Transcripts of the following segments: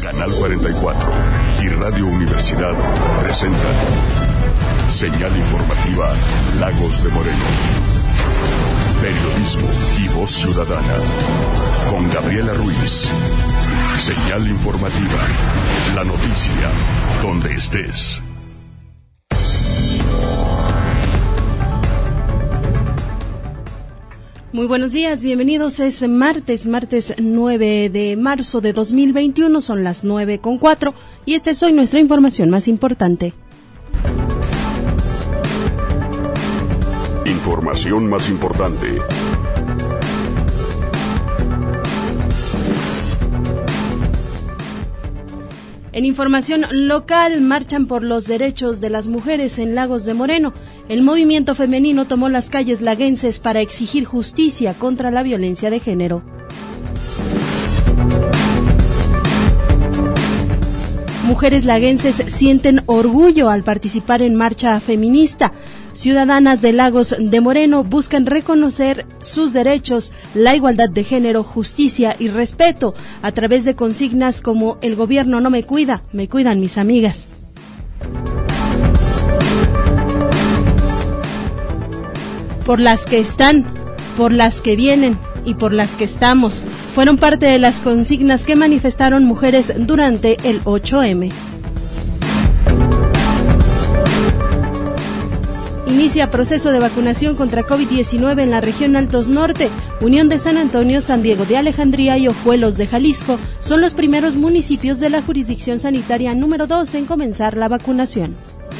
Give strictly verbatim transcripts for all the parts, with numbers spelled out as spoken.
Canal cuarenta y cuatro y Radio Universidad presentan Señal Informativa Lagos de Moreno. Periodismo y voz ciudadana. Con Gabriela Ruiz. Señal Informativa. La noticia donde estés. Muy buenos días, bienvenidos. Es martes, martes nueve de marzo de dos mil veintiuno, son las nueve con cuatro y esta es hoy nuestra información más importante. Información más importante. En información local, marchan por los derechos de las mujeres en Lagos de Moreno. El movimiento femenino tomó las calles laguenses para exigir justicia contra la violencia de género. Mujeres laguenses sienten orgullo al participar en marcha feminista. Ciudadanas de Lagos de Moreno buscan reconocer sus derechos, la igualdad de género, justicia y respeto a través de consignas como "El gobierno no me cuida, me cuidan mis amigas". Por las que están, por las que vienen y por las que estamos, fueron parte de las consignas que manifestaron mujeres durante el ocho eme. Inicia proceso de vacunación contra COVID diecinueve en la región Altos Norte. Unión de San Antonio, San Diego de Alejandría y Ojuelos de Jalisco son los primeros municipios de la jurisdicción sanitaria número dos en comenzar la vacunación.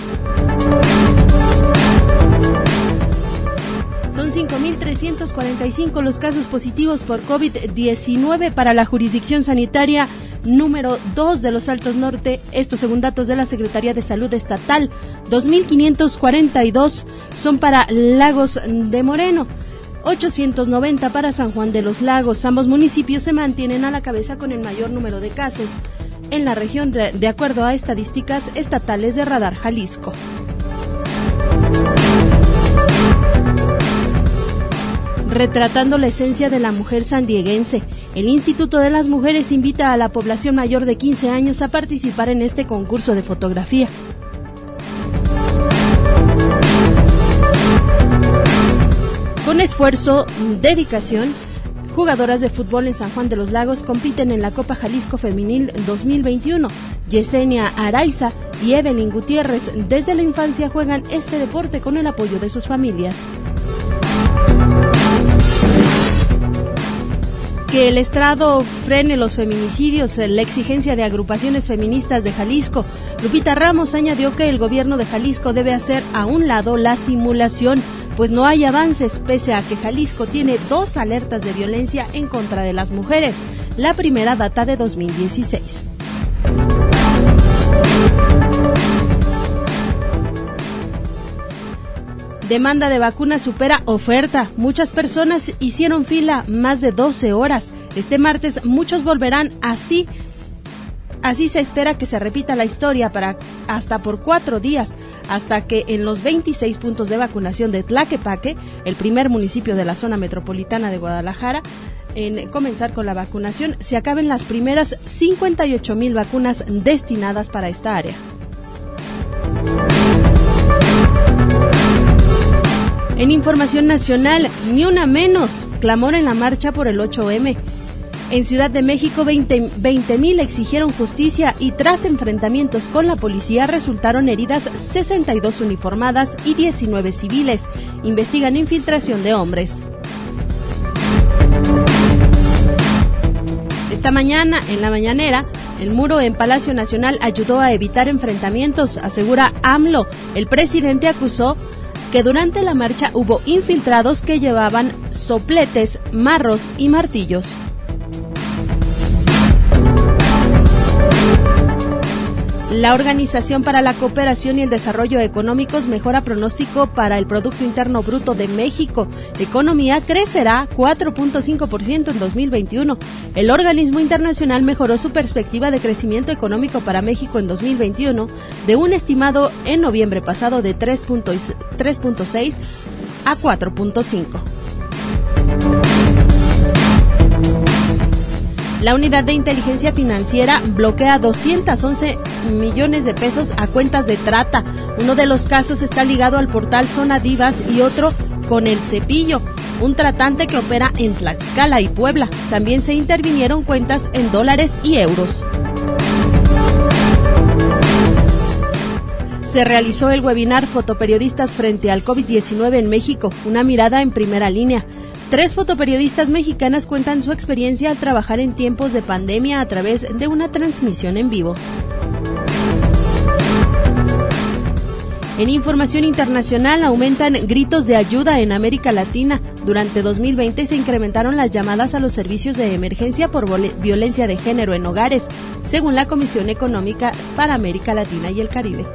Son cinco mil trescientos cuarenta y cinco los casos positivos por COVID diecinueve para la jurisdicción sanitaria número dos de los Altos Norte, esto según datos de la Secretaría de Salud Estatal. dos mil quinientos cuarenta y dos son para Lagos de Moreno, ochocientos noventa para San Juan de los Lagos. Ambos municipios se mantienen a la cabeza con el mayor número de casos en la región, de, de acuerdo a estadísticas estatales de Radar Jalisco. Retratando la esencia de la mujer sandieguense, el Instituto de las Mujeres invita a la población mayor de quince años a participar en este concurso de fotografía. Con esfuerzo, dedicación, jugadoras de fútbol en San Juan de los Lagos compiten en la Copa Jalisco Femenil dos mil veintiuno. Yesenia Araiza y Evelyn Gutiérrez desde la infancia juegan este deporte con el apoyo de sus familias. Que el estrado frene los feminicidios, la exigencia de agrupaciones feministas de Jalisco. Lupita Ramos añadió que el gobierno de Jalisco debe hacer a un lado la simulación, pues no hay avances pese a que Jalisco tiene dos alertas de violencia en contra de las mujeres. La primera data de dos mil dieciséis. Demanda de vacunas supera oferta. Muchas personas hicieron fila más de doce horas. Este martes muchos volverán así. Así se espera que se repita la historia para hasta por cuatro días, hasta que en los veintiséis puntos de vacunación de Tlaquepaque, el primer municipio de la zona metropolitana de Guadalajara, en comenzar con la vacunación, se acaben las primeras cincuenta y ocho mil vacunas destinadas para esta área. En información nacional, ni una menos, clamor en la marcha por el ocho eme. En Ciudad de México, veinte mil exigieron justicia y tras enfrentamientos con la policía resultaron heridas sesenta y dos uniformadas y diecinueve civiles. Investigan infiltración de hombres. Esta mañana, en la mañanera, el muro en Palacio Nacional ayudó a evitar enfrentamientos, asegura AMLO. El presidente acusó que durante la marcha hubo infiltrados que llevaban sopletes, marros y martillos. La Organización para la Cooperación y el Desarrollo Económicos mejora pronóstico para el Producto Interno Bruto de México. Economía crecerá cuatro punto cinco por ciento en dos mil veintiuno. El organismo internacional mejoró su perspectiva de crecimiento económico para México en dos mil veintiuno de un estimado en noviembre pasado de tres punto seis a cuatro punto cinco. La Unidad de Inteligencia Financiera bloquea doscientos once millones de pesos a cuentas de trata. Uno de los casos está ligado al portal Zona Divas y otro con El Cepillo, un tratante que opera en Tlaxcala y Puebla. También se intervinieron cuentas en dólares y euros. Se realizó el webinar Fotoperiodistas frente al COVID diecinueve en México, una mirada en primera línea. Tres fotoperiodistas mexicanas cuentan su experiencia al trabajar en tiempos de pandemia a través de una transmisión en vivo. En información internacional, aumentan gritos de ayuda en América Latina. Durante dos mil veinte se incrementaron las llamadas a los servicios de emergencia por violencia de género en hogares, según la Comisión Económica para América Latina y el Caribe.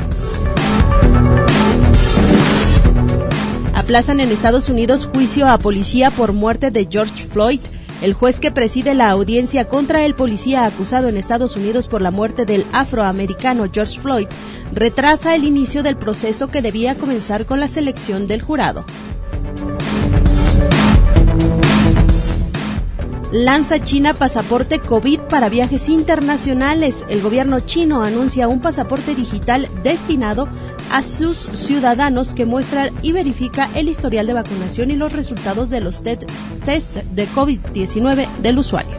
Aplazan en Estados Unidos juicio a policía por muerte de George Floyd. El juez que preside la audiencia contra el policía acusado en Estados Unidos por la muerte del afroamericano George Floyd retrasa el inicio del proceso que debía comenzar con la selección del jurado. Lanza China pasaporte COVID para viajes internacionales. El gobierno chino anuncia un pasaporte digital destinado a sus ciudadanos que muestra y verifica el historial de vacunación y los resultados de los test, test de COVID diecinueve del usuario.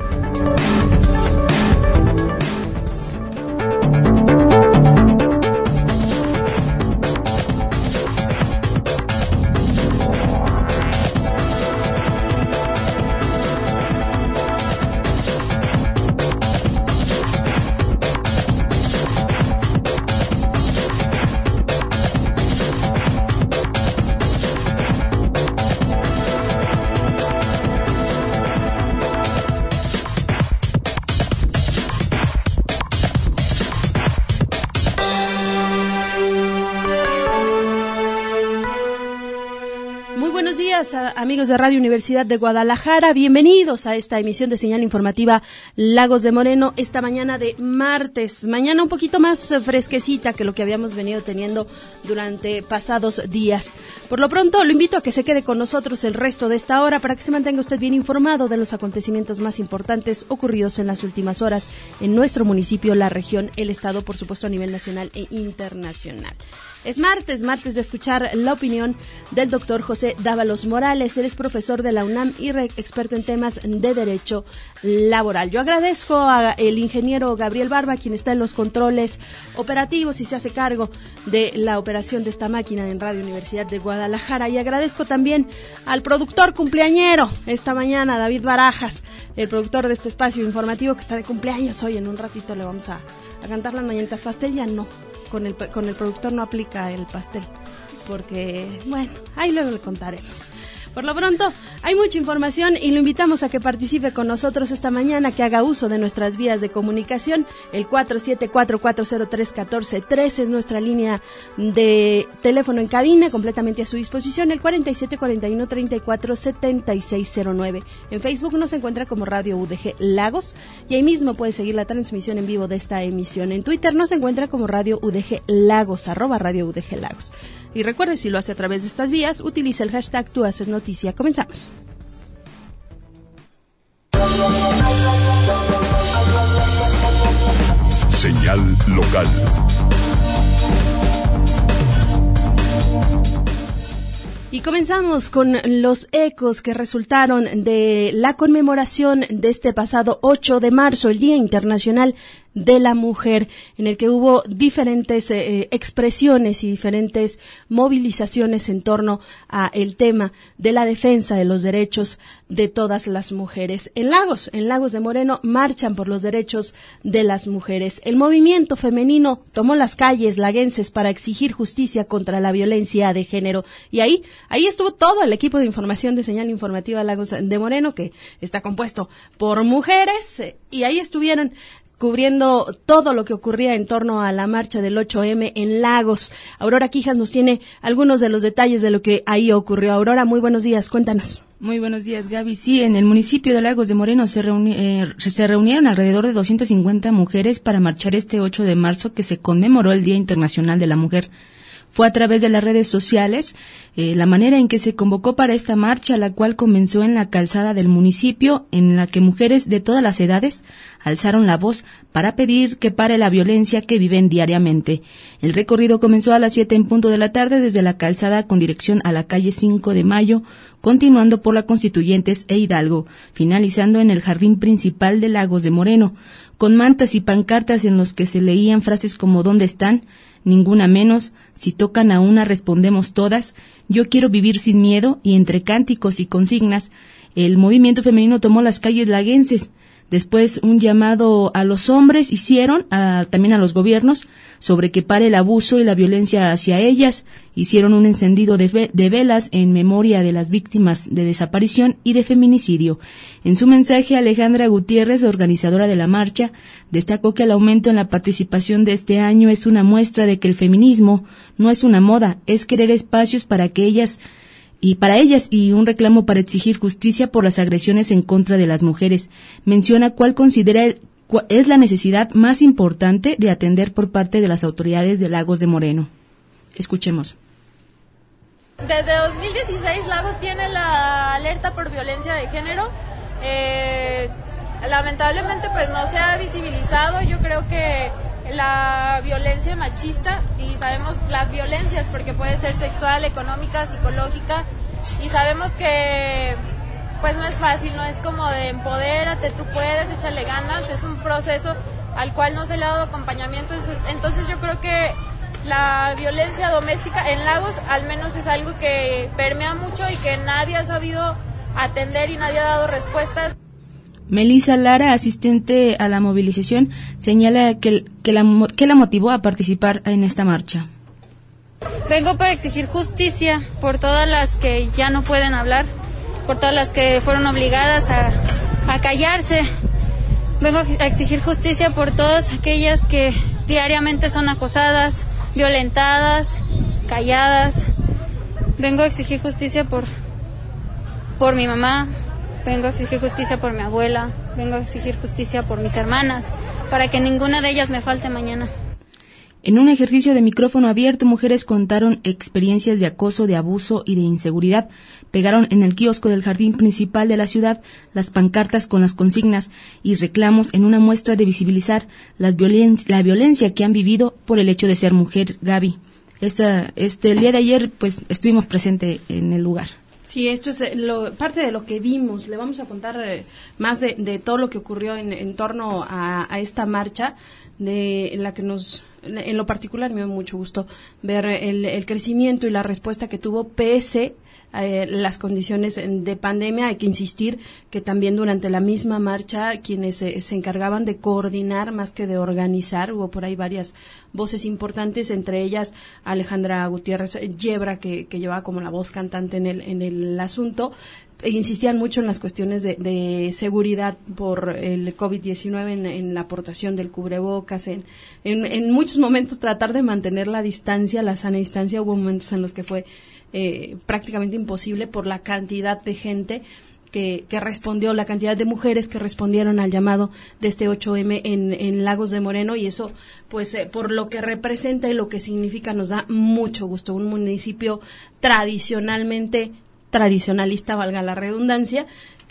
Amigos de Radio Universidad de Guadalajara, bienvenidos a esta emisión de señal informativa Lagos de Moreno, esta mañana de martes, mañana un poquito más fresquecita que lo que habíamos venido teniendo durante pasados días. Por lo pronto, lo invito a que se quede con nosotros el resto de esta hora para que se mantenga usted bien informado de los acontecimientos más importantes ocurridos en las últimas horas en nuestro municipio, la región, el estado, por supuesto a nivel nacional e internacional. Es martes, martes de escuchar la opinión del doctor José Dávalos Morales. Él es profesor de la UNAM y experto en temas de derecho laboral. Yo agradezco al ingeniero Gabriel Barba, quien está en los controles operativos y se hace cargo de la operación de esta máquina en Radio Universidad de Guadalajara. Y agradezco también al productor cumpleañero esta mañana, David Barajas, el productor de este espacio informativo que está de cumpleaños hoy. En un ratito le vamos a, a cantar las mañanitas. Pastel ya no. Con el, con el productor no aplica el pastel, porque, bueno, ahí luego le contaremos. Por lo pronto, hay mucha información y lo invitamos a que participe con nosotros esta mañana, que haga uso de nuestras vías de comunicación. El cuatro siete cuatro, cuatro cero tres, uno cuatro uno tres es nuestra línea de teléfono en cabina, completamente a su disposición. El cuarenta y siete cuarenta y uno, treinta y cuatro, setenta y seis cero nueve. En Facebook nos encuentra como Radio U D G Lagos y ahí mismo puede seguir la transmisión en vivo de esta emisión. En Twitter nos encuentra como Radio U D G Lagos, arroba Radio U D G Lagos. Y recuerde, si lo hace a través de estas vías, utiliza el hashtag Tú Haces Noticia. Comenzamos. Señal local. Y comenzamos con los ecos que resultaron de la conmemoración de este pasado ocho de marzo, el Día Internacional de la Mujer, en el que hubo diferentes eh, expresiones y diferentes movilizaciones en torno a el tema de la defensa de los derechos de todas las mujeres. En Lagos, en Lagos de Moreno, marchan por los derechos de las mujeres. El movimiento femenino tomó las calles laguenses para exigir justicia contra la violencia de género. Y ahí, ahí estuvo todo el equipo de información de Señal Informativa Lagos de Moreno, que está compuesto por mujeres, eh, y ahí estuvieron cubriendo todo lo que ocurría en torno a la marcha del ocho eme en Lagos. Aurora Quijas nos tiene algunos de los detalles de lo que ahí ocurrió. Aurora, muy buenos días, cuéntanos. Muy buenos días, Gaby. Sí, en el municipio de Lagos de Moreno se, reuni- eh, se reunieron alrededor de doscientas cincuenta mujeres para marchar este ocho de marzo, que se conmemoró el Día Internacional de la Mujer. Fue a través de las redes sociales eh, la manera en que se convocó para esta marcha, la cual comenzó en la calzada del municipio, en la que mujeres de todas las edades alzaron la voz para pedir que pare la violencia que viven diariamente. El recorrido comenzó a las siete en punto de la tarde desde la calzada con dirección a la calle cinco de mayo, continuando por la Constituyentes e Hidalgo, finalizando en el jardín principal de Lagos de Moreno, con mantas y pancartas en los que se leían frases como ¿dónde están?, ninguna menos, si tocan a una respondemos todas, yo quiero vivir sin miedo, y entre cánticos y consignas, el movimiento femenino tomó las calles laguenses. Después un llamado a los hombres hicieron, a, también a los gobiernos, sobre que pare el abuso y la violencia hacia ellas. Hicieron un encendido de, ve, de velas en memoria de las víctimas de desaparición y de feminicidio. En su mensaje, Alejandra Gutiérrez, organizadora de la marcha, destacó que el aumento en la participación de este año es una muestra de que el feminismo no es una moda, es querer espacios para que ellas y para ellas y un reclamo para exigir justicia por las agresiones en contra de las mujeres. Menciona cuál considera cuál es la necesidad más importante de atender por parte de las autoridades de Lagos de Moreno. Escuchemos. Desde dos mil dieciséis Lagos tiene la alerta por violencia de género. Eh, lamentablemente pues no se ha visibilizado. Yo creo que la violencia machista, y sabemos las violencias porque puede ser sexual, económica, psicológica, y sabemos que pues no es fácil, no es como de empodérate, tú puedes, échale ganas, es un proceso al cual no se le ha dado acompañamiento. Entonces, entonces yo creo que la violencia doméstica en Lagos al menos es algo que permea mucho y que nadie ha sabido atender y nadie ha dado respuestas. Melissa Lara, asistente a la movilización, señala que, que, la, que la motivó a participar en esta marcha. Vengo para exigir justicia por todas las que ya no pueden hablar, por todas las que fueron obligadas a, a callarse. Vengo a exigir justicia por todas aquellas que diariamente son acosadas, violentadas, calladas. Vengo a exigir justicia por, por mi mamá. Vengo a exigir justicia por mi abuela, vengo a exigir justicia por mis hermanas, para que ninguna de ellas me falte mañana. En un ejercicio de micrófono abierto, mujeres contaron experiencias de acoso, de abuso y de inseguridad. Pegaron en el kiosco del jardín principal de la ciudad las pancartas con las consignas y reclamos en una muestra de visibilizar las violen- la violencia que han vivido por el hecho de ser mujer. Gaby, esta, este, el día de ayer pues estuvimos presentes en el lugar. Sí, esto es lo, parte de lo que vimos. Le vamos a contar eh, más de, de todo lo que ocurrió en, en torno a, a esta marcha, de en la que nos, en lo particular me dio mucho gusto ver el, el crecimiento y la respuesta que tuvo pese Eh, las condiciones de pandemia. Hay que insistir que también durante la misma marcha quienes eh, se encargaban de coordinar más que de organizar, hubo por ahí varias voces importantes, entre ellas Alejandra Gutiérrez Yebra, que, que llevaba como la voz cantante en el, en el asunto. E insistían mucho en las cuestiones de, de seguridad por el COVID diecinueve, en, en la aportación del cubrebocas, en, en, en muchos momentos tratar de mantener la distancia, la sana distancia. Hubo momentos en los que fue eh, prácticamente imposible por la cantidad de gente que, que respondió, la cantidad de mujeres que respondieron al llamado de este ocho eme en, en Lagos de Moreno, y eso, pues, eh, por lo que representa y lo que significa, nos da mucho gusto. Un municipio tradicionalmente tradicionalista, valga la redundancia,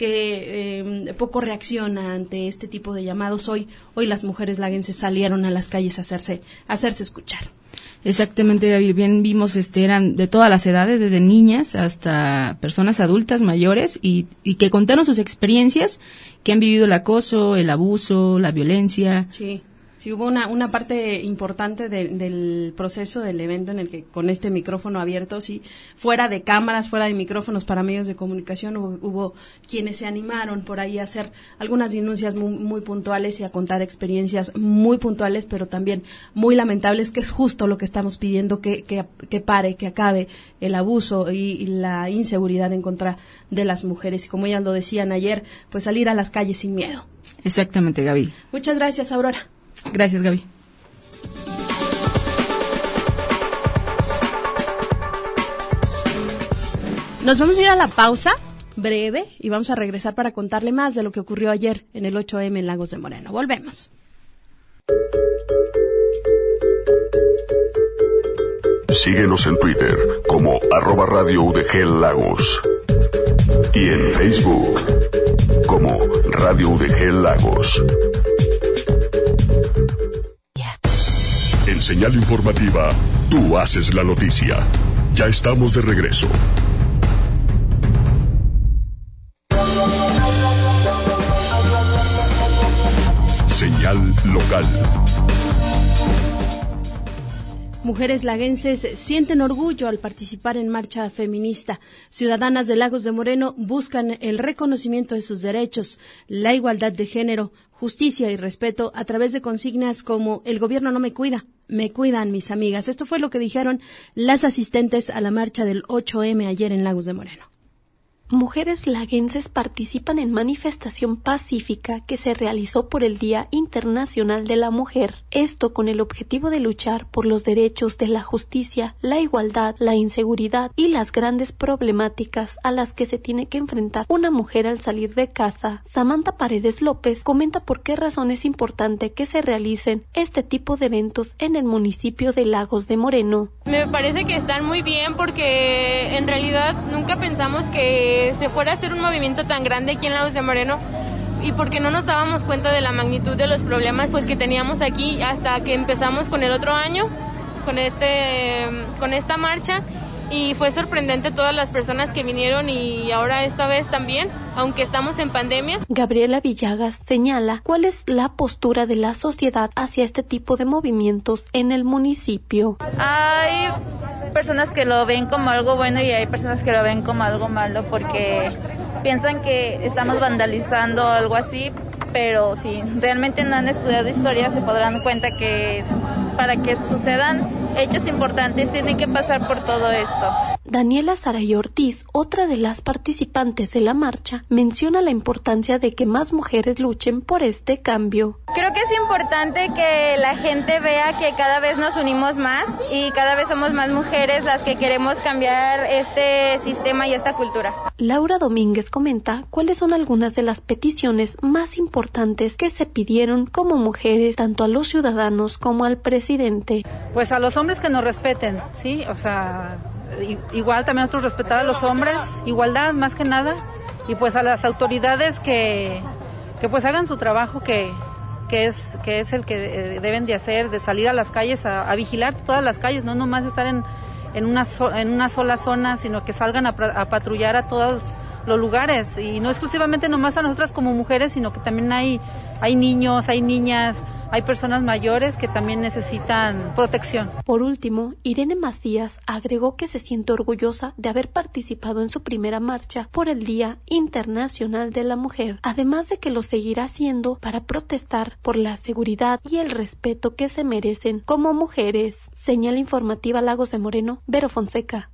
que eh, poco reacciona ante este tipo de llamados. Hoy, hoy las mujeres laguenses salieron a las calles a hacerse, a hacerse escuchar. Exactamente, Gaby. Bien vimos, este, eran de todas las edades, desde niñas hasta personas adultas mayores, y, y que contaron sus experiencias, que han vivido el acoso, el abuso, la violencia. Sí. Sí, hubo una, una parte importante de, del proceso del evento en el que con este micrófono abierto, sí, fuera de cámaras, fuera de micrófonos para medios de comunicación, hubo, hubo quienes se animaron por ahí a hacer algunas denuncias muy, muy puntuales y a contar experiencias muy puntuales, pero también muy lamentables, que es justo lo que estamos pidiendo, que, que, que pare, que acabe el abuso y, y la inseguridad en contra de las mujeres. Y como ellas lo decían ayer, pues salir a las calles sin miedo. Exactamente, Gaby. Muchas gracias, Aurora. Gracias, Gaby. Nos vamos a ir a la pausa breve y vamos a regresar para contarle más de lo que ocurrió ayer en el ocho eme en Lagos de Moreno. Volvemos. Síguenos en Twitter como arroba Radio U D G Lagos. Y en Facebook como Radio U D G Lagos. En Señal Informativa, tú haces la noticia. Ya estamos de regreso. Señal local. Mujeres laguenses sienten orgullo al participar en marcha feminista. Ciudadanas de Lagos de Moreno buscan el reconocimiento de sus derechos, la igualdad de género, justicia y respeto a través de consignas como "el gobierno no me cuida, me cuidan mis amigas". Esto fue lo que dijeron las asistentes a la marcha del ocho eme ayer en Lagos de Moreno. Mujeres laguenses participan en manifestación pacífica que se realizó por el Día Internacional de la Mujer. Esto con el objetivo de luchar por los derechos de la justicia, la igualdad, la inseguridad y las grandes problemáticas a las que se tiene que enfrentar una mujer al salir de casa. Samantha Paredes López comenta por qué razón es importante que se realicen este tipo de eventos en el municipio de Lagos de Moreno. Me parece que están muy bien porque en realidad nunca pensamos que se fuera a hacer un movimiento tan grande aquí en Lagos de Moreno y porque no nos dábamos cuenta de la magnitud de los problemas pues que teníamos aquí hasta que empezamos con el otro año, con este con esta marcha, y fue sorprendente todas las personas que vinieron y ahora esta vez también, aunque estamos en pandemia. Gabriela Villagas señala cuál es la postura de la sociedad hacia este tipo de movimientos en el municipio. Hay personas que lo ven como algo bueno y hay personas que lo ven como algo malo porque piensan que estamos vandalizando o algo así, pero si realmente no han estudiado historia se podrán dar cuenta que para que sucedan hechos importantes tienen que pasar por todo esto. Daniela Saray Ortiz, otra de las participantes de la marcha, menciona la importancia de que más mujeres luchen por este cambio. Creo que es importante que la gente vea que cada vez nos unimos más y cada vez somos más mujeres las que queremos cambiar este sistema y esta cultura. Laura Domínguez comenta cuáles son algunas de las peticiones más importantes que se pidieron como mujeres tanto a los ciudadanos como al presidente. Pues a los hombres que nos respeten, ¿sí? O sea, igual también nosotros respetar a los hombres, igualdad más que nada, y pues a las autoridades que, que pues hagan su trabajo que, que es que es el que deben de hacer, de salir a las calles a, a vigilar todas las calles, no nomás estar en, en, una, so, en una sola zona, sino que salgan a, a patrullar a todos los lugares, y no exclusivamente nomás a nosotras como mujeres, sino que también hay, hay niños, hay niñas, hay personas mayores que también necesitan protección. Por último, Irene Macías agregó que se siente orgullosa de haber participado en su primera marcha por el Día Internacional de la Mujer, además de que lo seguirá haciendo para protestar por la seguridad y el respeto que se merecen como mujeres. Señal informativa Lagos de Moreno, Vero Fonseca.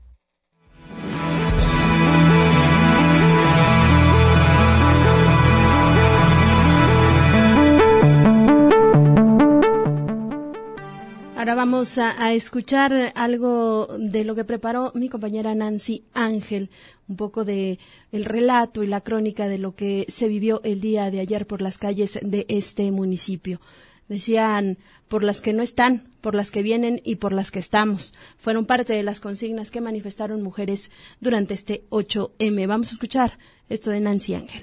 Ahora vamos a, a escuchar algo de lo que preparó mi compañera Nancy Ángel, un poco de el relato y la crónica de lo que se vivió el día de ayer por las calles de este municipio. Decían, por las que no están, por las que vienen y por las que estamos. Fueron parte de las consignas que manifestaron mujeres durante este ocho eme. Vamos a escuchar esto de Nancy Ángel.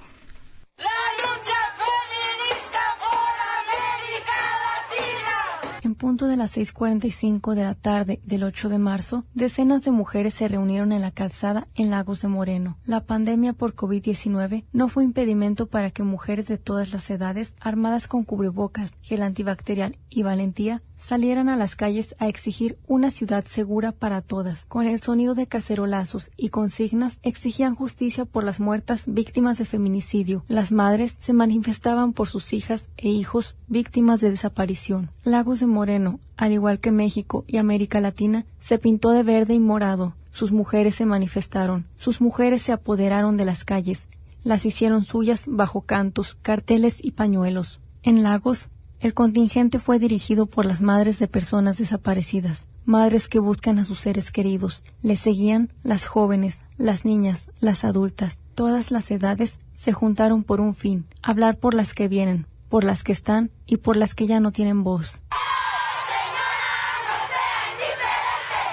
En punto de las seis cuarenta y cinco de la tarde del ocho de marzo, decenas de mujeres se reunieron en la calzada en Lagos de Moreno. La pandemia por COVID diecinueve no fue impedimento para que mujeres de todas las edades, armadas con cubrebocas, gel antibacterial y valentía, salieran a las calles a exigir una ciudad segura para todas. Con el sonido de cacerolazos y consignas, exigían justicia por las muertas víctimas de feminicidio. Las madres se manifestaban por sus hijas e hijos víctimas de desaparición. Lagos de Moreno, al igual que México y América Latina, se pintó de verde y morado. Sus mujeres se manifestaron. Sus mujeres se apoderaron de las calles. Las hicieron suyas bajo cantos, carteles y pañuelos. En Lagos, el contingente fue dirigido por las madres de personas desaparecidas, madres que buscan a sus seres queridos. Les seguían las jóvenes, las niñas, las adultas. Todas las edades se juntaron por un fin, hablar por las que vienen, por las que están y por las que ya no tienen voz.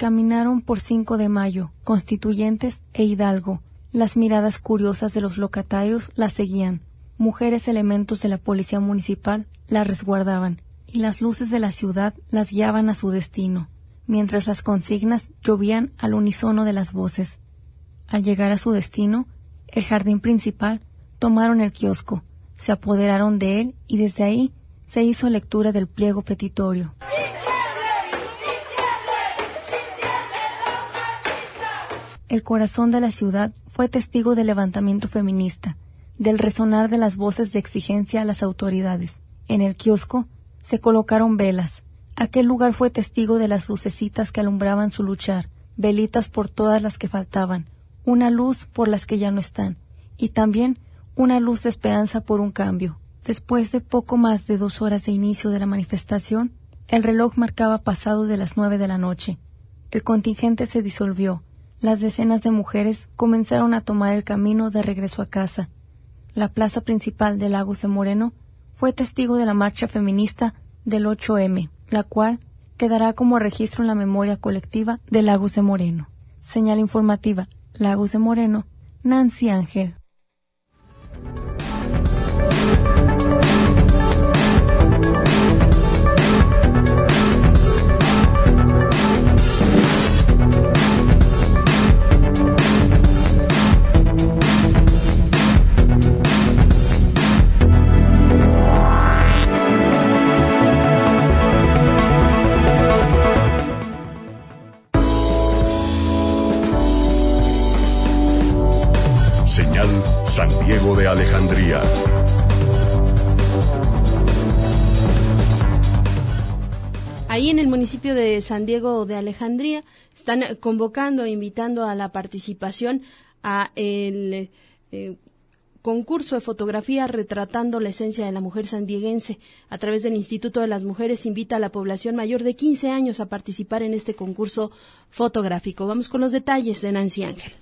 Caminaron por cinco de mayo, Constituyentes e Hidalgo. Las miradas curiosas de los locatarios las seguían. Mujeres elementos de la policía municipal las resguardaban, y las luces de la ciudad las guiaban a su destino, mientras las consignas llovían al unísono de las voces. Al llegar a su destino, el jardín principal, tomaron el kiosco, se apoderaron de él y desde ahí se hizo lectura del pliego petitorio. El corazón de la ciudad fue testigo del levantamiento feminista, del resonar de las voces de exigencia a las autoridades. En el kiosco se colocaron velas. Aquel lugar fue testigo de las lucecitas que alumbraban su luchar, velitas por todas las que faltaban, una luz por las que ya no están, y también una luz de esperanza por un cambio. Después de poco más de dos horas de inicio de la manifestación, el reloj marcaba pasado de las nueve de la noche. El contingente se disolvió. Las decenas de mujeres comenzaron a tomar el camino de regreso a casa. La plaza principal de Lagos de Moreno fue testigo de la marcha feminista del ocho eme, la cual quedará como registro en la memoria colectiva de Lagos de Moreno. Señal informativa, Lagos de Moreno, Nancy Ángel. Señal San Diego de Alejandría. Ahí en el municipio de San Diego de Alejandría están convocando e invitando a la participación a el eh, concurso de fotografía retratando la esencia de la mujer sandieguense. A través del Instituto de las Mujeres invita a la población mayor de quince años a participar en este concurso fotográfico. Vamos con los detalles de Nancy Ángel.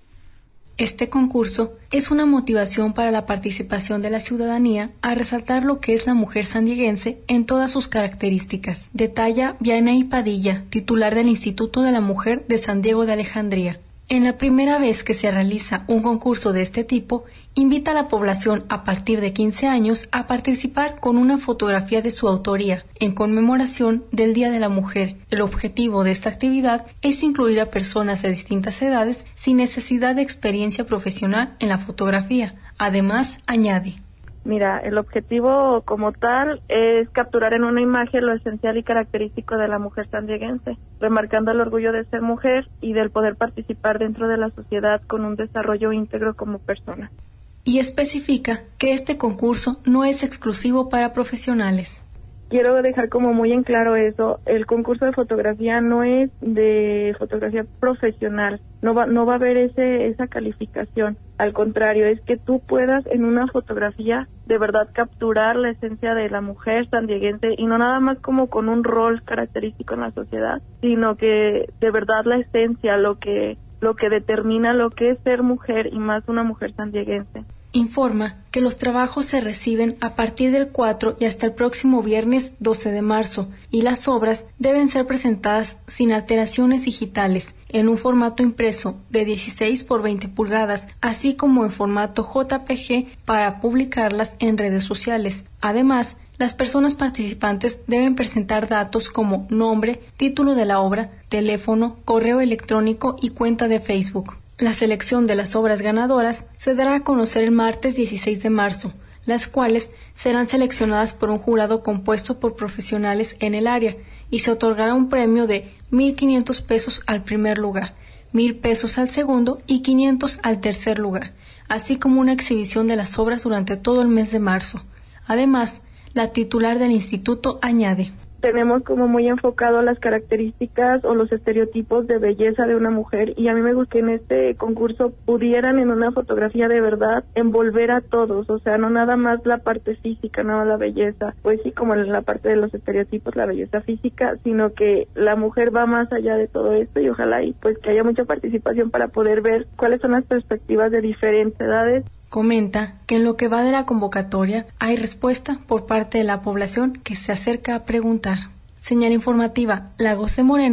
Este concurso es una motivación para la participación de la ciudadanía a resaltar lo que es la mujer sandieguense en todas sus características. Detalla Vianey Padilla, titular del Instituto de la Mujer de San Diego de Alejandría. En la primera vez que se realiza un concurso de este tipo, invita a la población a partir de quince años a participar con una fotografía de su autoría, en conmemoración del Día de la Mujer. El objetivo de esta actividad es incluir a personas de distintas edades sin necesidad de experiencia profesional en la fotografía. Además, añade: Mira, el objetivo como tal es capturar en una imagen lo esencial y característico de la mujer sandieguense, remarcando el orgullo de ser mujer y del poder participar dentro de la sociedad con un desarrollo íntegro como persona. Y especifica que este concurso no es exclusivo para profesionales. Quiero dejar como muy en claro eso, el concurso de fotografía no es de fotografía profesional, no va, no va a haber ese, esa calificación, al contrario, es que tú puedas en una fotografía de verdad capturar la esencia de la mujer sandieguense y no nada más como con un rol característico en la sociedad, sino que de verdad la esencia, lo que, lo que determina lo que es ser mujer y más una mujer sandieguense. Informa que los trabajos se reciben a partir del cuatro y hasta el próximo viernes doce de marzo y las obras deben ser presentadas sin alteraciones digitales en un formato impreso de dieciséis por veinte pulgadas, así como en formato J P G para publicarlas en redes sociales. Además, las personas participantes deben presentar datos como nombre, título de la obra, teléfono, correo electrónico y cuenta de Facebook. La selección de las obras ganadoras se dará a conocer el martes dieciséis de marzo, las cuales serán seleccionadas por un jurado compuesto por profesionales en el área y se otorgará un premio de mil quinientos pesos al primer lugar, mil pesos al segundo y quinientos al tercer lugar, así como una exhibición de las obras durante todo el mes de marzo. Además, la titular del instituto añade: tenemos como muy enfocado las características o los estereotipos de belleza de una mujer y a mí me gusta que en este concurso pudieran en una fotografía de verdad envolver a todos, o sea, no nada más la parte física, no la belleza, pues sí, como en la parte de los estereotipos, la belleza física, sino que la mujer va más allá de todo esto y ojalá y pues que haya mucha participación para poder ver cuáles son las perspectivas de diferentes edades. Comenta que en lo que va de la convocatoria hay respuesta por parte de la población que se acerca a preguntar. Señal informativa, Lagos de Moreno,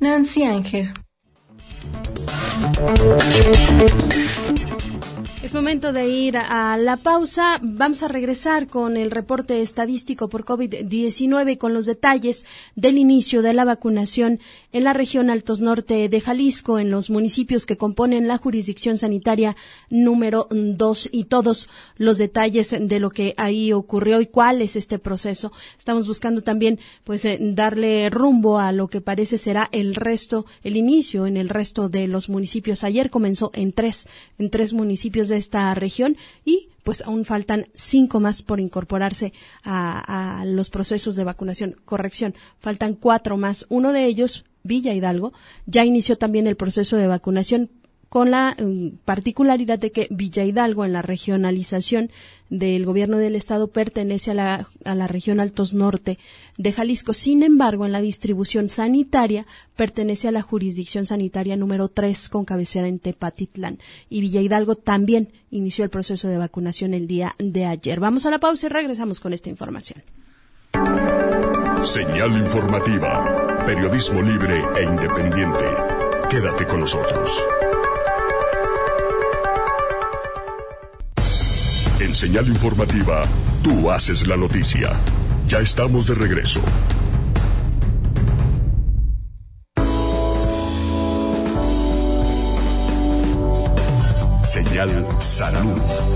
Nancy Ángel. Es momento de ir a la pausa. Vamos a regresar con el reporte estadístico por COVID diecinueve y con los detalles del inicio de la vacunación en la región Altos Norte de Jalisco, en los municipios que componen la jurisdicción sanitaria número dos, y todos los detalles de lo que ahí ocurrió y cuál es este proceso. Estamos buscando también pues eh, darle rumbo a lo que parece será el resto, el inicio en el resto de los municipios. Ayer comenzó en tres, en tres municipios de esta región y pues aún faltan cinco más por incorporarse a, a los procesos de vacunación. Corrección, faltan cuatro más. Uno de ellos, Villa Hidalgo, ya inició también el proceso de vacunación, con la um, particularidad de que Villa Hidalgo, en la regionalización del gobierno del estado, pertenece a la, a la región Altos Norte de Jalisco. Sin embargo, en la distribución sanitaria pertenece a la jurisdicción sanitaria número tres, con cabecera en Tepatitlán. Y Villa Hidalgo también inició el proceso de vacunación el día de ayer. Vamos a la pausa y regresamos con esta información. Señal informativa. Periodismo libre e independiente. Quédate con nosotros. En Señal Informativa, tú haces la noticia. Ya estamos de regreso. Señal Salud.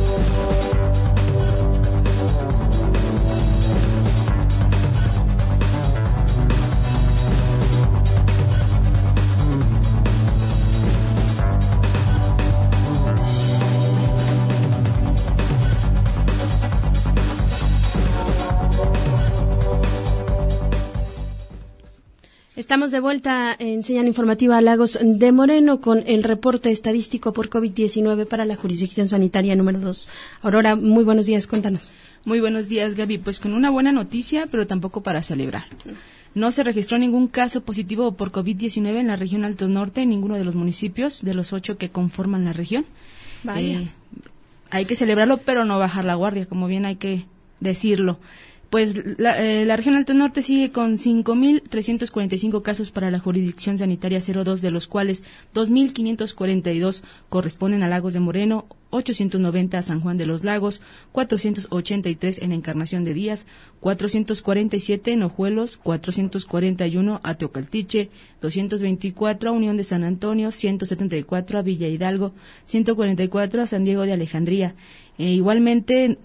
Estamos de vuelta en Señal Informativa Lagos de Moreno con el reporte estadístico por COVID diecinueve para la jurisdicción sanitaria número dos. Aurora, muy buenos días, cuéntanos. Muy buenos días, Gaby. Pues con una buena noticia, pero tampoco para celebrar. No se registró ningún caso positivo por COVID diecinueve en la región Altos Norte, en ninguno de los municipios de los ocho que conforman la región. Vaya. Eh, hay que celebrarlo, pero no bajar la guardia, como bien hay que decirlo. Pues la, eh, la región Alto Norte sigue con cinco mil trescientos cuarenta y cinco casos para la jurisdicción sanitaria cero dos, de los cuales dos mil quinientos cuarenta y dos corresponden a Lagos de Moreno, ochocientos noventa a San Juan de los Lagos, cuatrocientos ochenta y tres en Encarnación de Díaz, cuatrocientos cuarenta y siete en Ojuelos, cuatrocientos cuarenta y uno a Teocaltiche, doscientos veinticuatro a Unión de San Antonio, ciento setenta y cuatro a Villa Hidalgo, ciento cuarenta y cuatro a San Diego de Alejandría. E igualmente,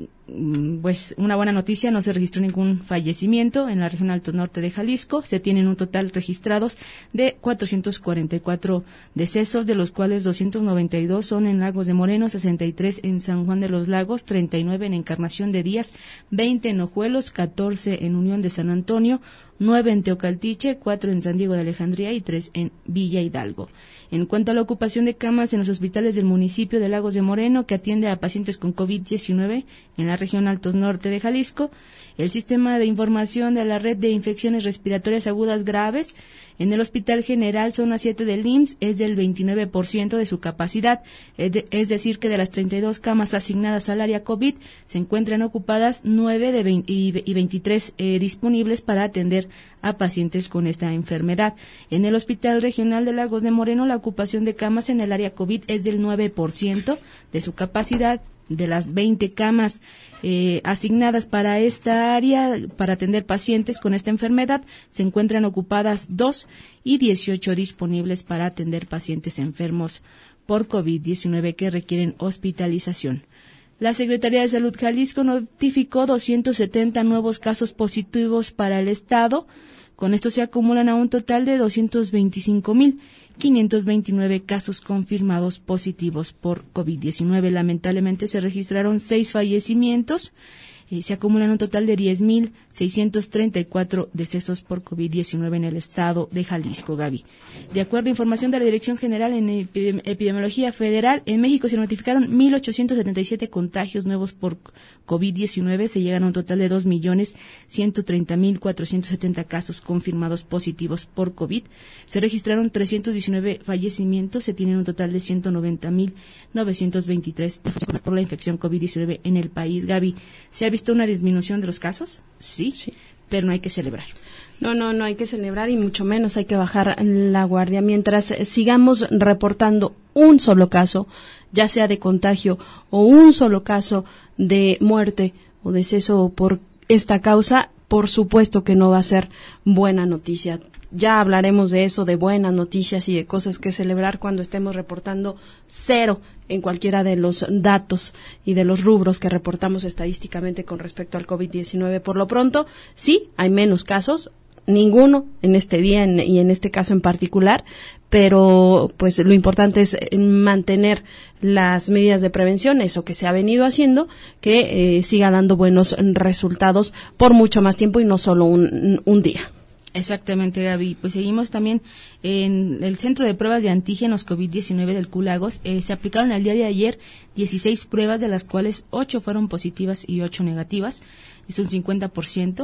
pues una buena noticia, no se registró ningún fallecimiento en la región Alto Norte de Jalisco. Se tienen un total registrados de cuatrocientos cuarenta y cuatro decesos, de los cuales doscientos noventa y dos son en Lagos de Moreno, sesenta y tres en San Juan de los Lagos, treinta y nueve en Encarnación de Díaz, veinte en Ojuelos, catorce en Unión de San Antonio, nueve en Teocaltiche, cuatro en San Diego de Alejandría y tres en Villa Hidalgo. En cuanto a la ocupación de camas en los hospitales del municipio de Lagos de Moreno, que atiende a pacientes con COVID diecinueve en la región Altos Norte de Jalisco, el sistema de información de la red de infecciones respiratorias agudas graves en el Hospital General Zona siete del I M S S es del veintinueve por ciento de su capacidad, es, de, es decir, que de las treinta y dos camas asignadas al área COVID, se encuentran ocupadas nueve de veinte y veintitrés eh, disponibles para atender a pacientes con esta enfermedad. En el Hospital Regional de Lagos de Moreno, la ocupación de camas en el área COVID es del nueve por ciento de su capacidad. De las veinte camas eh, asignadas para esta área, para atender pacientes con esta enfermedad, se encuentran ocupadas dos y dieciocho disponibles para atender pacientes enfermos por COVID diecinueve que requieren hospitalización. La Secretaría de Salud Jalisco notificó doscientos setenta nuevos casos positivos para el Estado. Con esto se acumulan a un total de doscientos veinticinco mil quinientos veintinueve casos confirmados positivos por COVID diecinueve. Lamentablemente se registraron seis fallecimientos. Eh, se acumulan un total de diez mil seiscientos treinta y cuatro decesos por COVID diecinueve en el estado de Jalisco, Gaby. De acuerdo a información de la Dirección General en Epidemi- Epidemiología Federal, en México se notificaron mil ochocientos setenta y siete contagios nuevos por COVID diecinueve. Se llegan a un total de dos millones ciento treinta mil cuatrocientos setenta casos confirmados positivos por COVID. Se registraron trescientos diecinueve fallecimientos. Se tienen un total de ciento noventa mil novecientos veintitrés por la infección COVID diecinueve en el país, Gaby. ¿Se ha visto una disminución de los casos? Sí, sí, pero no hay que celebrar. No, no, no hay que celebrar y mucho menos hay que bajar la guardia. Mientras sigamos reportando un solo caso, ya sea de contagio o un solo caso de muerte o deceso por esta causa, por supuesto que no va a ser buena noticia. Ya hablaremos de eso, de buenas noticias y de cosas que celebrar cuando estemos reportando cero en cualquiera de los datos y de los rubros que reportamos estadísticamente con respecto al COVID diecinueve. Por lo pronto, sí, hay menos casos, ninguno en este día en, y en este caso en particular, pero pues lo importante es mantener las medidas de prevención, eso que se ha venido haciendo, que eh, siga dando buenos resultados por mucho más tiempo y no solo un, un día. Exactamente, Gaby. Pues seguimos también en el Centro de Pruebas de Antígenos COVID diecinueve del Q Lagos. Eh, se aplicaron al día de ayer dieciséis pruebas, de las cuales ocho fueron positivas y ocho negativas. Es un cincuenta por ciento.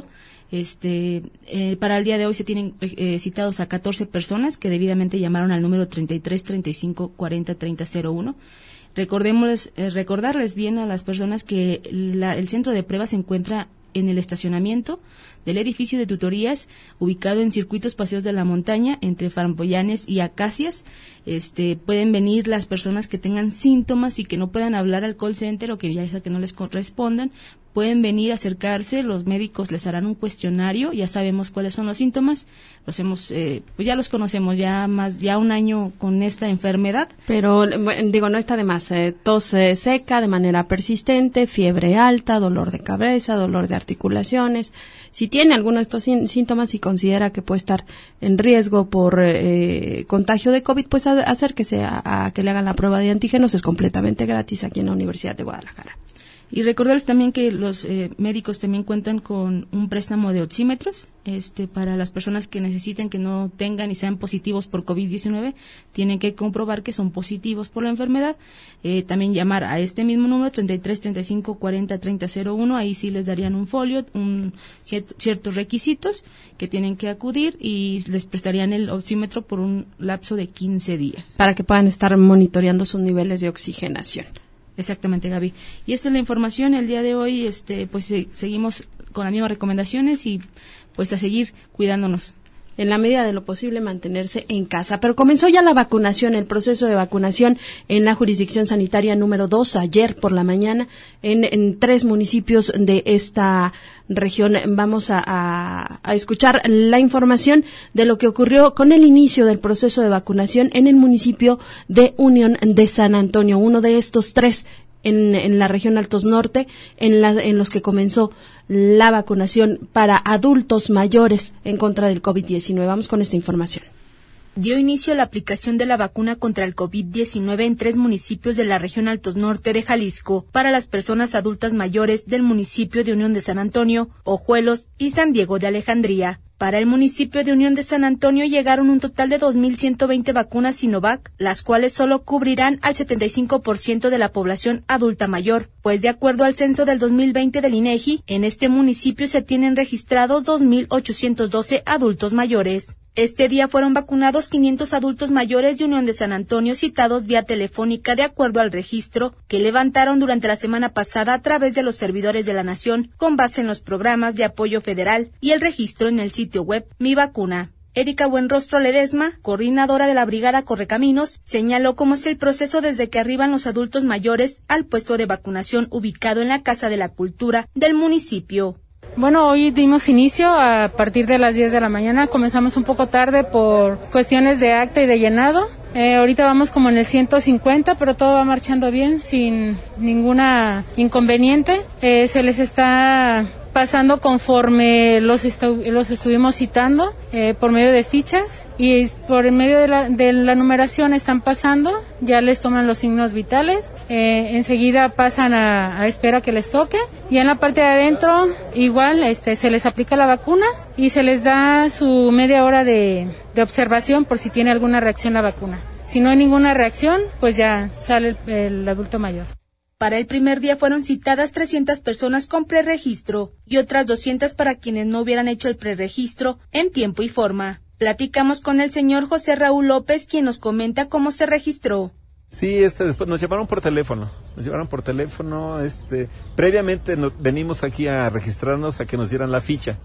Este, eh, para el día de hoy se tienen eh, citados a catorce personas que debidamente llamaron al número treinta y tres, treinta y cinco, cuarenta, treinta, cero uno. Recordemos, eh, recordarles bien a las personas que la, el centro de pruebas se encuentra en el estacionamiento del edificio de tutorías, ubicado en Circuitos Paseos de la Montaña, entre Framboyanes y Acacias. Este, pueden venir las personas que tengan síntomas y que no puedan hablar al call center o que ya sea que no les correspondan. Pueden venir a acercarse, los médicos les harán un cuestionario, ya sabemos cuáles son los síntomas, los hemos, eh, pues ya los conocemos, ya más, ya un año con esta enfermedad. Pero, digo, no está de más, eh, tos eh, seca de manera persistente, fiebre alta, dolor de cabeza, dolor de articulaciones. Si tiene alguno de estos síntomas y considera que puede estar en riesgo por eh, contagio de COVID, pues a, acérquese a, a que le hagan la prueba de antígenos, es completamente gratis aquí en la Universidad de Guadalajara. Y recordarles también que los eh, médicos también cuentan con un préstamo de oxímetros, este, para las personas que necesiten, que no tengan y sean positivos por COVID diecinueve, tienen que comprobar que son positivos por la enfermedad. Eh, también llamar a este mismo número, treinta y tres, treinta y cinco, cuarenta, treinta, cero uno, ahí sí les darían un folio, un ciert, ciertos requisitos que tienen que acudir y les prestarían el oxímetro por un lapso de quince días. Para que puedan estar monitoreando sus niveles de oxigenación. Exactamente, Gaby. Y esta es la información el día de hoy. Este, pues se, seguimos con las mismas recomendaciones y pues a seguir cuidándonos. En la medida de lo posible mantenerse en casa. Pero comenzó ya la vacunación, el proceso de vacunación en la jurisdicción sanitaria número dos, ayer por la mañana, en, en tres municipios de esta región. Vamos a, a, a escuchar la información de lo que ocurrió con el inicio del proceso de vacunación en el municipio de Unión de San Antonio, uno de estos tres en, en la región Altos Norte, en, la, en los que comenzó la vacunación para adultos mayores en contra del COVID diecinueve. Vamos con esta información. Dio inicio la aplicación de la vacuna contra el COVID diecinueve en tres municipios de la región Altos Norte de Jalisco para las personas adultas mayores del municipio de Unión de San Antonio, Ojuelos y San Diego de Alejandría. Para el municipio de Unión de San Antonio llegaron un total de dos mil ciento veinte vacunas Sinovac, las cuales solo cubrirán al setenta y cinco por ciento de la población adulta mayor, pues de acuerdo al censo del dos mil veinte del INEGI, en este municipio se tienen registrados dos mil ochocientos doce adultos mayores. Este día fueron vacunados quinientos adultos mayores de Unión de San Antonio citados vía telefónica de acuerdo al registro que levantaron durante la semana pasada a través de los servidores de la Nación con base en los programas de apoyo federal y el registro en el sitio web Mi Vacuna. Erika Buenrostro Ledesma, coordinadora de la Brigada Correcaminos, señaló cómo es el proceso desde que arriban los adultos mayores al puesto de vacunación ubicado en la Casa de la Cultura del municipio. Bueno, hoy dimos inicio a partir de las diez de la mañana. Comenzamos un poco tarde por cuestiones de acta y de llenado. Eh, ahorita vamos como en el ciento cincuenta, pero todo va marchando bien, sin ninguna inconveniente. Eh, se les está pasando conforme los, estu- los estuvimos citando eh, por medio de fichas y por medio de la, de la numeración están pasando, ya les toman los signos vitales, eh, enseguida pasan a, a espera que les toque y en la parte de adentro igual este, se les aplica la vacuna y se les da su media hora de, de observación por si tiene alguna reacción la vacuna. Si no hay ninguna reacción, pues ya sale el, el adulto mayor. Para el primer día fueron citadas trescientas personas con preregistro y otras doscientas para quienes no hubieran hecho el preregistro en tiempo y forma. Platicamos con el señor José Raúl López, quien nos comenta cómo se registró. Sí, este, después nos llevaron por teléfono, nos llevaron por teléfono, este, previamente no, venimos aquí a registrarnos a que nos dieran la ficha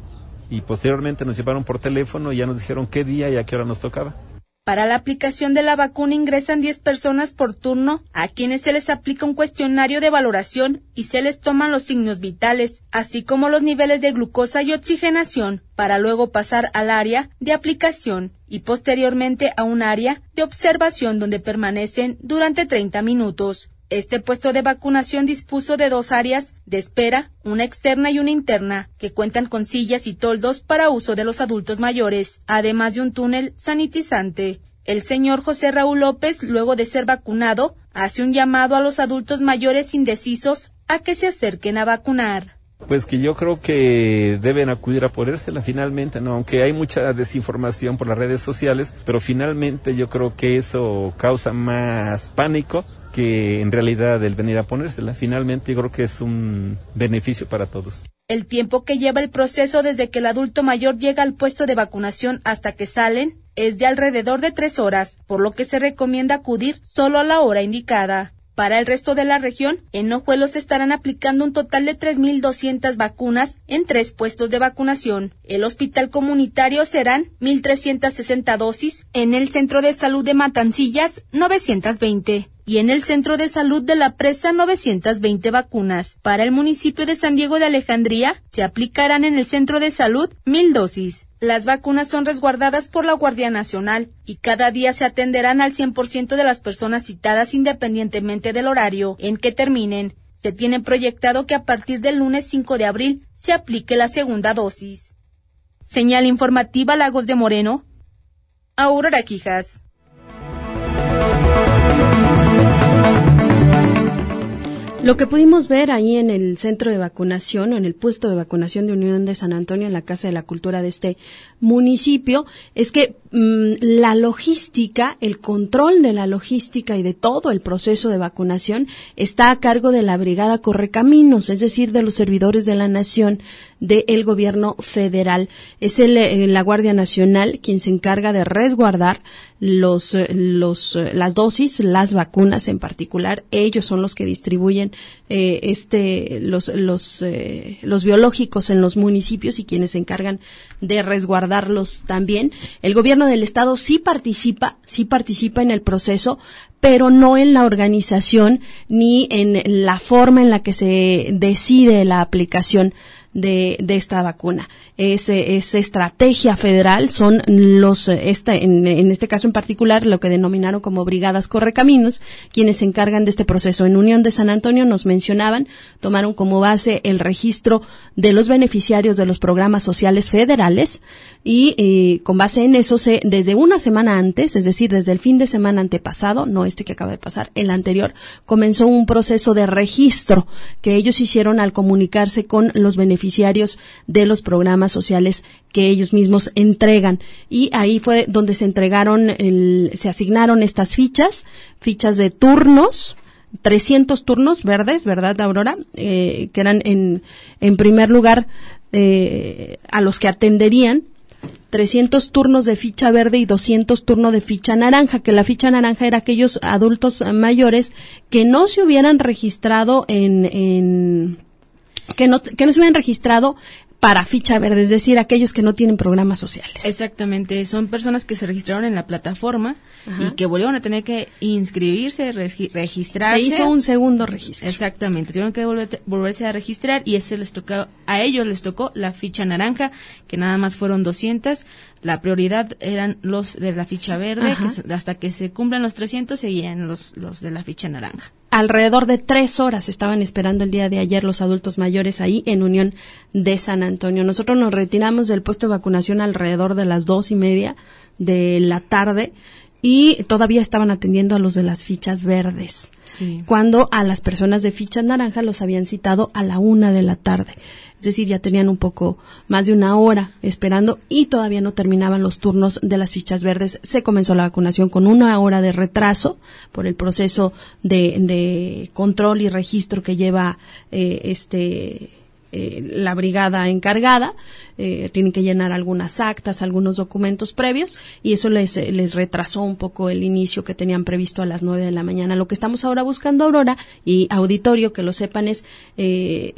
y posteriormente nos llevaron por teléfono y ya nos dijeron qué día y a qué hora nos tocaba. Para la aplicación de la vacuna ingresan diez personas por turno, a quienes se les aplica un cuestionario de valoración y se les toman los signos vitales, así como los niveles de glucosa y oxigenación, para luego pasar al área de aplicación y posteriormente a un área de observación donde permanecen durante treinta minutos. Este puesto de vacunación dispuso de dos áreas de espera, una externa y una interna, que cuentan con sillas y toldos para uso de los adultos mayores, además de un túnel sanitizante. El señor José Raúl López, luego de ser vacunado, hace un llamado a los adultos mayores indecisos a que se acerquen a vacunar. Pues que yo creo que deben acudir a ponérsela finalmente, ¿no? Aunque hay mucha desinformación por las redes sociales, pero finalmente yo creo que eso causa más pánico que en realidad el venir a ponérsela. Finalmente yo creo que es un beneficio para todos. El tiempo que lleva el proceso desde que el adulto mayor llega al puesto de vacunación hasta que salen es de alrededor de tres horas, por lo que se recomienda acudir solo a la hora indicada. Para el resto de la región, en Ojuelos se estarán aplicando un total de tres mil doscientas vacunas en tres puestos de vacunación. El hospital comunitario serán mil trescientas sesenta dosis, en el Centro de Salud de Matancillas novecientas veinte y en el Centro de Salud de La Presa novecientas veinte vacunas. Para el municipio de San Diego de Alejandría se aplicarán en el Centro de Salud mil dosis. Las vacunas son resguardadas por la Guardia Nacional y cada día se atenderán al cien por ciento de las personas citadas independientemente del horario en que terminen. Se tiene proyectado que a partir del lunes cinco de abril se aplique la segunda dosis. Señal informativa Lagos de Moreno, Aurora Quijas. Lo que pudimos ver ahí en el centro de vacunación o en el puesto de vacunación de Unión de San Antonio, en la Casa de la Cultura de este municipio, es que mmm, la logística, el control de la logística y de todo el proceso de vacunación está a cargo de la Brigada Correcaminos, es decir, de los servidores de la Nación del gobierno federal. Es el, eh, la Guardia Nacional quien se encarga de resguardar los, los, las dosis, las vacunas en particular. Ellos son los que distribuyen eh, este, los, los, eh, los biológicos en los municipios y quienes se encargan de resguardarlos también. El gobierno del estado sí participa, sí participa en el proceso, pero no en la organización ni en la forma en la que se decide la aplicación de, de esta vacuna. Es, es estrategia federal, son los, esta, en, en este caso en particular, lo que denominaron como brigadas correcaminos, quienes se encargan de este proceso. En Unión de San Antonio nos mencionaban, tomaron como base el registro de los beneficiarios de los programas sociales federales y eh, con base en eso se, desde una semana antes, es decir, desde el fin de semana antepasado, no este que acaba de pasar, el anterior, comenzó un proceso de registro que ellos hicieron al comunicarse con los beneficiarios de los programas sociales que ellos mismos entregan, y ahí fue donde se entregaron, el, se asignaron estas fichas, fichas de turnos, trescientos turnos verdes, ¿verdad, Aurora? Eh, que eran en, en primer lugar eh, a los que atenderían, trescientos turnos de ficha verde y doscientos turnos de ficha naranja, que la ficha naranja era aquellos adultos mayores que no se hubieran registrado en, en que no, que no se hubieran registrado para ficha verde, es decir, aquellos que no tienen programas sociales. Exactamente, son personas que se registraron en la plataforma. Ajá. Y que volvieron a tener que inscribirse, regi- registrarse. Se hizo un segundo registro. Exactamente, tuvieron que volver, volverse a registrar y eso les tocó, a ellos les tocó la ficha naranja, que nada más fueron doscientas. La prioridad eran los de la ficha verde, que se, hasta que se cumplan los trescientos seguían los, los de la ficha naranja. Alrededor de tres horas estaban esperando el día de ayer los adultos mayores ahí en Unión de San Antonio. Nosotros nos retiramos del puesto de vacunación alrededor de las dos y media de la tarde y todavía estaban atendiendo a los de las fichas verdes. Sí. Cuando a las personas de fichas naranja los habían citado a la una de la tarde. Es decir, ya tenían un poco más de una hora esperando y todavía no terminaban los turnos de las fichas verdes. Se comenzó la vacunación con una hora de retraso por el proceso de, de control y registro que lleva eh, este eh, la brigada encargada. Eh, tienen que llenar algunas actas, algunos documentos previos y eso les, les retrasó un poco el inicio que tenían previsto a las nueve de la mañana. Lo que estamos ahora buscando, Aurora y auditorio, que lo sepan, es eh,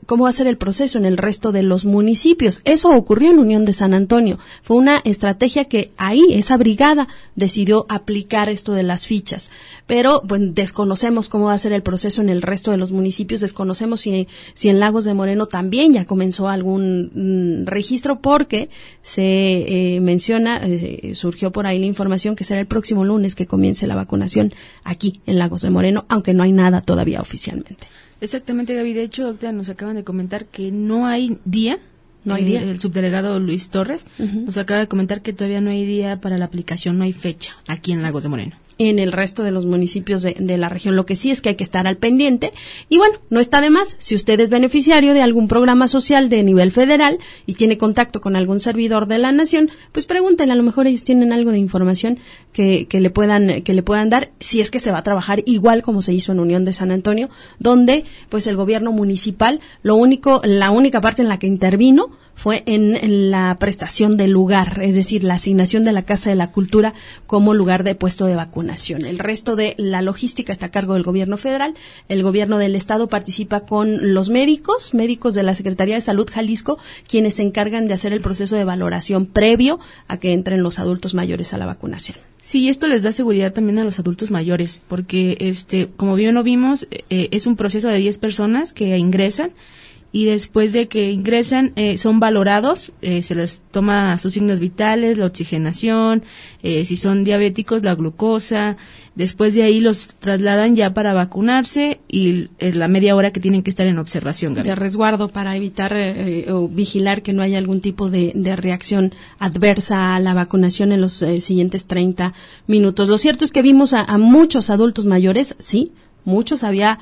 cómo va a ser el proceso en el resto de los municipios. Eso ocurrió en Unión de San Antonio. Fue una estrategia que ahí, esa brigada, decidió aplicar esto de las fichas. Pero, bueno, desconocemos cómo va a ser el proceso en el resto de los municipios, desconocemos si, si en Lagos de Moreno también ya comenzó algún mm, registro, porque se eh, menciona, eh, surgió por ahí la información que será el próximo lunes que comience la vacunación aquí en Lagos de Moreno, aunque no hay nada todavía oficialmente. Exactamente, Gaby. De hecho, doctora, nos acaban de comentar que no hay día. No hay eh, día. El subdelegado Luis Torres Uh-huh. nos acaba de comentar que todavía no hay día para la aplicación, no hay fecha aquí en Lagos de Moreno. En el resto de los municipios de, de la región. Lo que sí es que hay que estar al pendiente. Y bueno, no está de más. Si usted es beneficiario de algún programa social de nivel federal y tiene contacto con algún servidor de la nación, pues pregúntenle, a lo mejor ellos tienen algo de información que, que le puedan, que le puedan dar, si es que se va a trabajar igual como se hizo en Unión de San Antonio, donde pues el gobierno municipal, lo único, la única parte en la que intervino fue en, en la prestación del lugar, es decir, la asignación de la Casa de la Cultura como lugar de puesto de vacunación. El resto de la logística está a cargo del gobierno federal. El gobierno del estado participa con los médicos, médicos de la Secretaría de Salud Jalisco, quienes se encargan de hacer el proceso de valoración previo a que entren los adultos mayores a la vacunación. Sí, esto les da seguridad también a los adultos mayores, porque este, como bien lo vimos, eh, es un proceso de diez personas que ingresan. Y después de que ingresan, eh, son valorados, eh, se les toma sus signos vitales, la oxigenación, eh, si son diabéticos, la glucosa. Después de ahí los trasladan ya para vacunarse y es la media hora que tienen que estar en observación, Gaby. De resguardo para evitar eh, o vigilar que no haya algún tipo de, de reacción adversa a la vacunación en los eh, siguientes treinta minutos. Lo cierto es que vimos a, a muchos adultos mayores, sí, muchos. Había,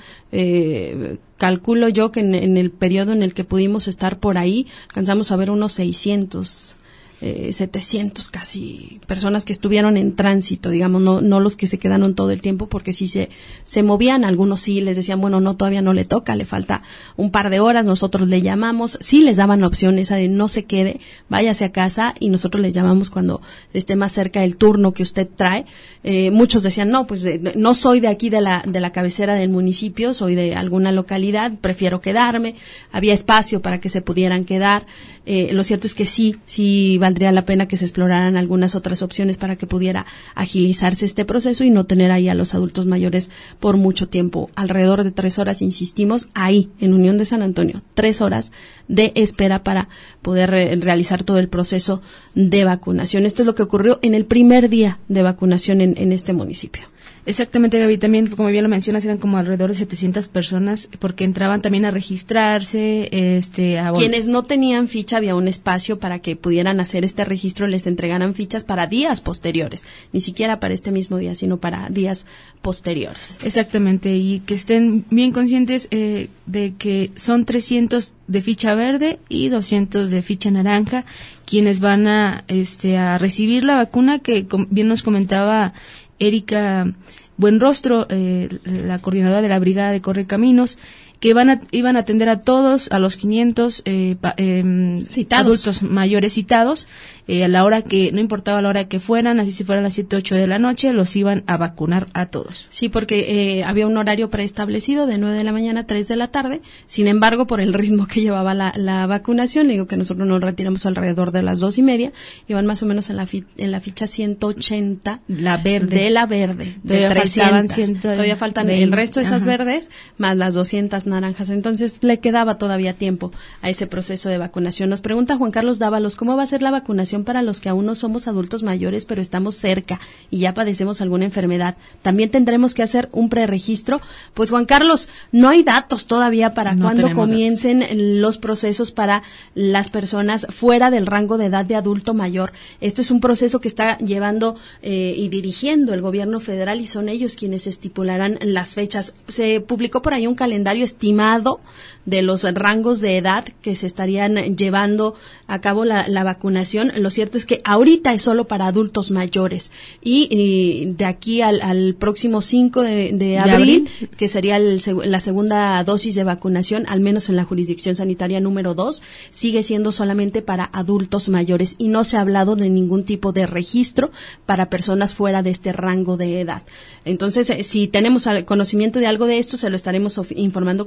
eh, calculo yo que en, en el periodo en el que pudimos estar por ahí, alcanzamos a ver unos seiscientos, eh, setecientos casi personas que estuvieron en tránsito, digamos, no, no los que se quedaron todo el tiempo, porque sí se, se movían. Algunos sí les decían, bueno, no, todavía no le toca, le falta un par de horas, nosotros le llamamos, sí les daban la opción esa de no se quede, váyase a casa, y nosotros le llamamos cuando esté más cerca el turno que usted trae. Eh, muchos decían, no, pues eh, no soy de aquí de la, de la cabecera del municipio, soy de alguna localidad, prefiero quedarme. Había espacio para que se pudieran quedar. Eh, lo cierto es que sí, sí valdría la pena que se exploraran algunas otras opciones para que pudiera agilizarse este proceso y no tener ahí a los adultos mayores por mucho tiempo. Alrededor de tres horas, insistimos, ahí en Unión de San Antonio, tres horas de espera para poder eh, realizar todo el proceso de vacunación. Esto es lo que ocurrió en el primer día de vacunación en, en este municipio. Exactamente, Gaby. También, como bien lo mencionas, eran como alrededor de setecientas personas, porque entraban también a registrarse. este a Quienes no tenían ficha, había un espacio para que pudieran hacer este registro, les entregaran fichas para días posteriores, ni siquiera para este mismo día, sino para días posteriores. Exactamente, y que estén bien conscientes eh, de que son trescientos de ficha verde y doscientos de ficha naranja, quienes van a, este, a recibir la vacuna, que com- bien nos comentaba Erika Buenrostro, eh, la coordinadora de la Brigada de Correcaminos, que van a, iban a atender a todos, a los quinientos eh, pa, eh, citados. adultos mayores citados, eh, a la hora que, no importaba la hora que fueran, así si fueran las siete, ocho de la noche, los iban a vacunar a todos. Sí, porque eh, había un horario preestablecido de nueve de la mañana a tres de la tarde. Sin embargo, por el ritmo que llevaba la, la vacunación, digo que nosotros nos retiramos alrededor de las dos y media, iban más o menos en la, fi, en la ficha ciento ochenta. La verde. De la verde, de Todavía trescientas. Faltaban Todavía faltan veinte, el resto de esas ajá. verdes, más las doscientas naranjas. Entonces, le quedaba todavía tiempo a ese proceso de vacunación. Nos pregunta Juan Carlos Dávalos, ¿cómo va a ser la vacunación para los que aún no somos adultos mayores, pero estamos cerca y ya padecemos alguna enfermedad? ¿También tendremos que hacer un preregistro? Pues, Juan Carlos, no hay datos todavía para No cuándo tenemos comiencen datos. Los procesos para las personas fuera del rango de edad de adulto mayor. Esto es un proceso que está llevando eh, y dirigiendo el gobierno federal, y son ellos quienes estipularán las fechas. Se publicó por ahí un calendario estimado de los rangos de edad que se estarían llevando a cabo la, la vacunación. Lo cierto es que ahorita es solo para adultos mayores, y, y de aquí al, al próximo cinco de, de, de abril, abril, que sería el, la segunda dosis de vacunación, al menos en la jurisdicción sanitaria número dos, sigue siendo solamente para adultos mayores, y no se ha hablado de ningún tipo de registro para personas fuera de este rango de edad. Entonces, si tenemos conocimiento de algo de esto, se lo estaremos informando con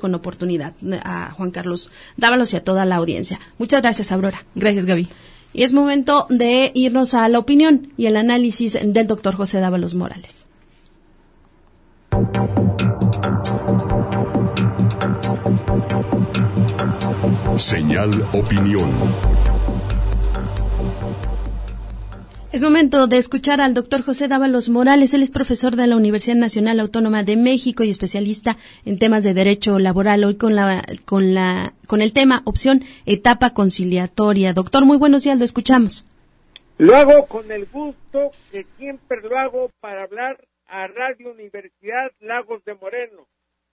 con oportunidad a Juan Carlos Dávalos y a toda la audiencia. Muchas gracias, Aurora. Gracias, Gaby. Y es momento de irnos a la opinión y el análisis del doctor José Dávalos Morales. Señal Opinión. Es momento de escuchar al doctor José Dávalos Morales. Él es profesor de la Universidad Nacional Autónoma de México y especialista en temas de derecho laboral. Hoy con la con la con el tema opción etapa conciliatoria. Doctor, muy buenos días, lo escuchamos. Lo hago con el gusto que siempre lo hago para hablar a Radio Universidad Lagos de Moreno.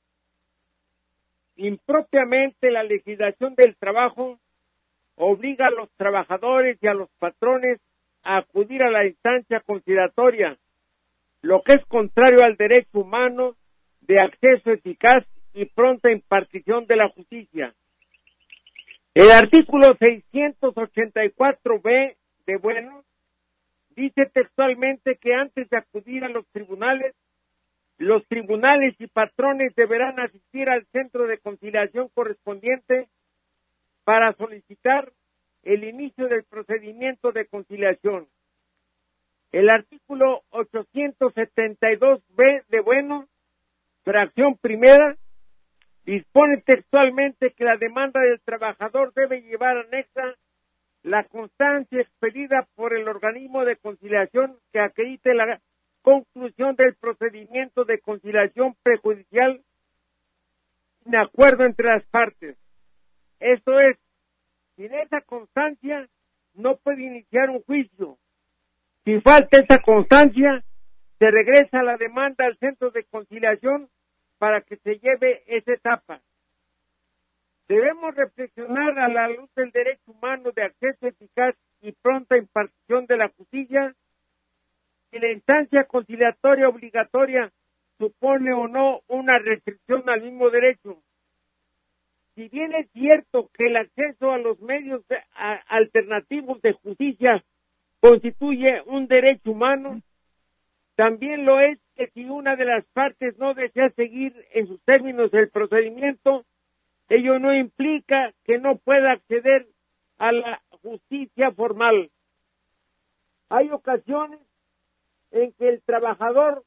Impropiamente la legislación del trabajo obliga a los trabajadores y a los patrones a acudir a la instancia conciliatoria, lo que es contrario al derecho humano de acceso eficaz y pronta impartición de la justicia. El artículo seiscientos ochenta y cuatro B de Bueno dice textualmente que antes de acudir a los tribunales, los tribunales y patrones deberán asistir al centro de conciliación correspondiente para solicitar el inicio del procedimiento de conciliación. El artículo ochocientos setenta y dos B de Bueno, fracción primera, dispone textualmente que la demanda del trabajador debe llevar anexa la constancia expedida por el organismo de conciliación que acredite la conclusión del procedimiento de conciliación prejudicial sin acuerdo entre las partes. Esto es, sin esa constancia no puede iniciar un juicio. Si falta esa constancia, se regresa la demanda al centro de conciliación para que se lleve esa etapa. Debemos reflexionar a la luz del derecho humano de acceso eficaz y pronta impartición de la justicia, si la instancia conciliatoria obligatoria supone o no una restricción al mismo derecho. Si bien es cierto que el acceso a los medios de, a, alternativos de justicia constituye un derecho humano, también lo es que si una de las partes no desea seguir en sus términos el procedimiento, ello no implica que no pueda acceder a la justicia formal. Hay ocasiones en que el trabajador,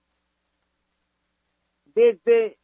desde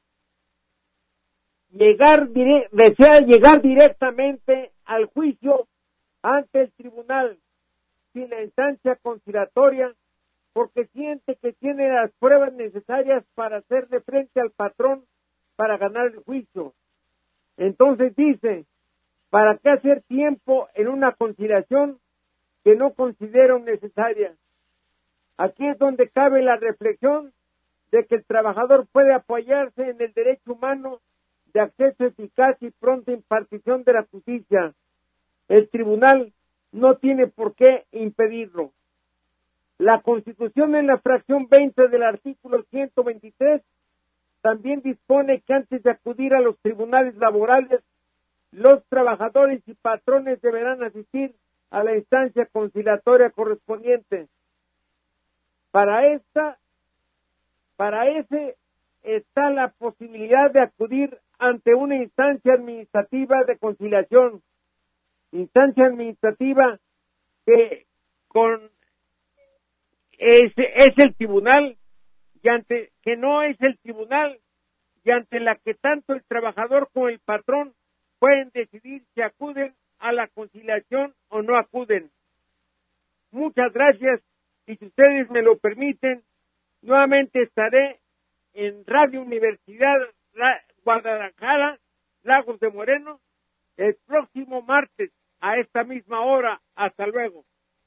llegar dire- desea llegar directamente al juicio ante el tribunal sin la instancia conciliatoria, porque siente que tiene las pruebas necesarias para hacerle frente al patrón para ganar el juicio. Entonces dice, ¿para qué hacer tiempo en una conciliación que no considero necesaria? Aquí es donde cabe la reflexión de que el trabajador puede apoyarse en el derecho humano de acceso eficaz y pronta impartición de la justicia. El tribunal no tiene por qué impedirlo. La Constitución, en la fracción veinte del artículo ciento veintitrés, también dispone que antes de acudir a los tribunales laborales, los trabajadores y patrones deberán asistir a la instancia conciliatoria correspondiente. Para esta, para ese está la posibilidad de acudir ante una instancia administrativa de conciliación, instancia administrativa que con es, es el tribunal y ante que no es el tribunal y ante la que tanto el trabajador como el patrón pueden decidir si acuden a la conciliación o no acuden. Muchas gracias, y si ustedes me lo permiten, nuevamente estaré en Radio Universidad Guadalajara, Lagos de Moreno, el próximo martes a esta misma hora. Hasta luego.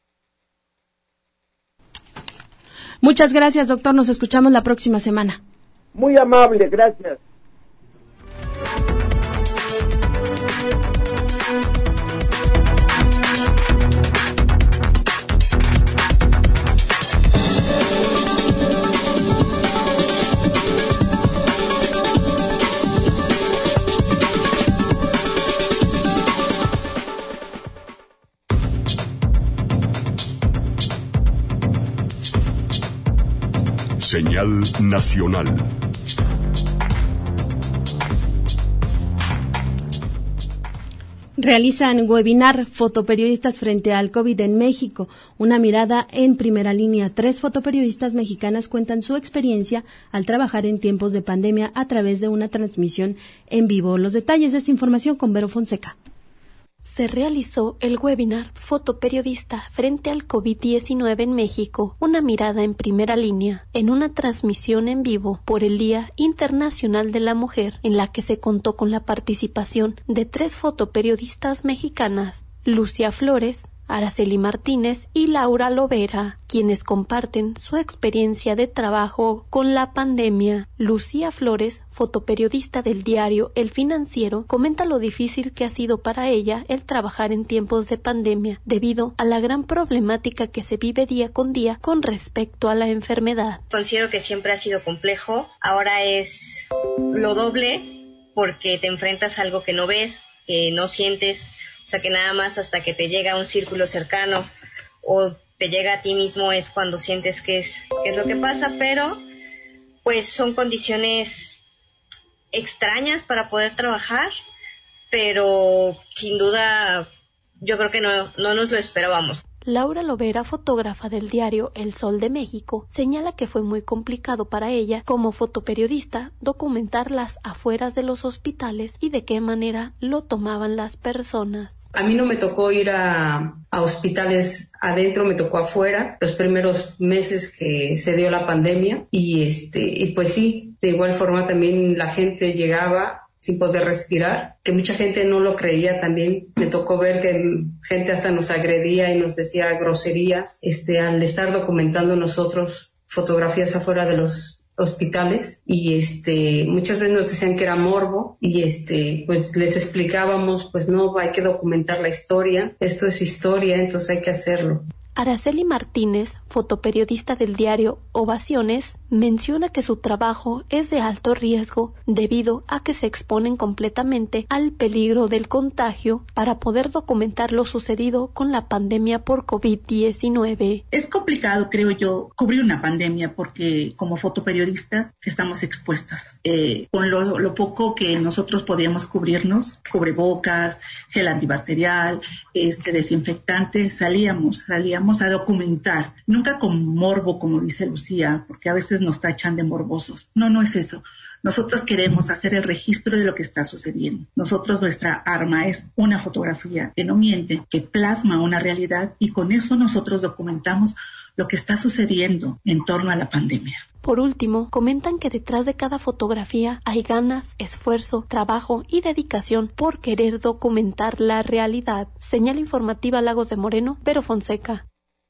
Muchas gracias, doctor. Nos escuchamos la próxima semana. Muy amable, gracias. Señal nacional. Realizan webinar fotoperiodistas frente al COVID en México. Una mirada en primera línea. Tres fotoperiodistas mexicanas cuentan su experiencia al trabajar en tiempos de pandemia a través de una transmisión en vivo. Los detalles de esta información con Vero Fonseca. Se realizó el webinar Fotoperiodista frente al COVID diecinueve en México, una mirada en primera línea, en una transmisión en vivo por el Día Internacional de la Mujer, en la que se contó con la participación de tres fotoperiodistas mexicanas, Lucia Flores, Araceli Martínez y Laura Lovera, quienes comparten su experiencia de trabajo con la pandemia. Lucía Flores, fotoperiodista del diario El Financiero, comenta lo difícil que ha sido para ella el trabajar en tiempos de pandemia, debido a la gran problemática que se vive día con día con respecto a la enfermedad. Considero que siempre ha sido complejo, ahora es lo doble porque te enfrentas a algo que no ves, que no sientes. O sea, que nada más hasta que te llega a un círculo cercano o te llega a ti mismo es cuando sientes que es, que es lo que pasa, pero pues son condiciones extrañas para poder trabajar, pero sin duda yo creo que no, no nos lo esperábamos. Laura Lovera, fotógrafa del diario El Sol de México, señala que fue muy complicado para ella, como fotoperiodista, documentar las afueras de los hospitales y de qué manera lo tomaban las personas. A mí no me tocó ir a, a hospitales adentro, me tocó afuera, los primeros meses que se dio la pandemia, y este y pues sí, de igual forma también la gente llegaba sin poder respirar, que mucha gente no lo creía también. Me tocó ver que gente hasta nos agredía y nos decía groserías, este, al estar documentando nosotros fotografías afuera de los hospitales, y este, muchas veces nos decían que era morbo, y este, pues les explicábamos, pues no, hay que documentar la historia, esto es historia, entonces hay que hacerlo. Araceli Martínez, fotoperiodista del diario Ovaciones, menciona que su trabajo es de alto riesgo debido a que se exponen completamente al peligro del contagio para poder documentar lo sucedido con la pandemia por COVID diecinueve. Es complicado, creo yo, cubrir una pandemia porque como fotoperiodistas estamos expuestas. Eh, con lo, lo poco que nosotros podíamos cubrirnos, cubrebocas, gel antibacterial, este desinfectante, salíamos, salíamos a documentar, nunca con morbo, como dice Lucía, porque a veces nos tachan de morbosos. No, no es eso. Nosotros queremos hacer el registro de lo que está sucediendo. Nosotros, nuestra arma es una fotografía que no miente, que plasma una realidad, y con eso nosotros documentamos lo que está sucediendo en torno a la pandemia. Por último, comentan que detrás de cada fotografía hay ganas, esfuerzo, trabajo y dedicación por querer documentar la realidad. Señal informativa Lagos de Moreno, Vero Fonseca.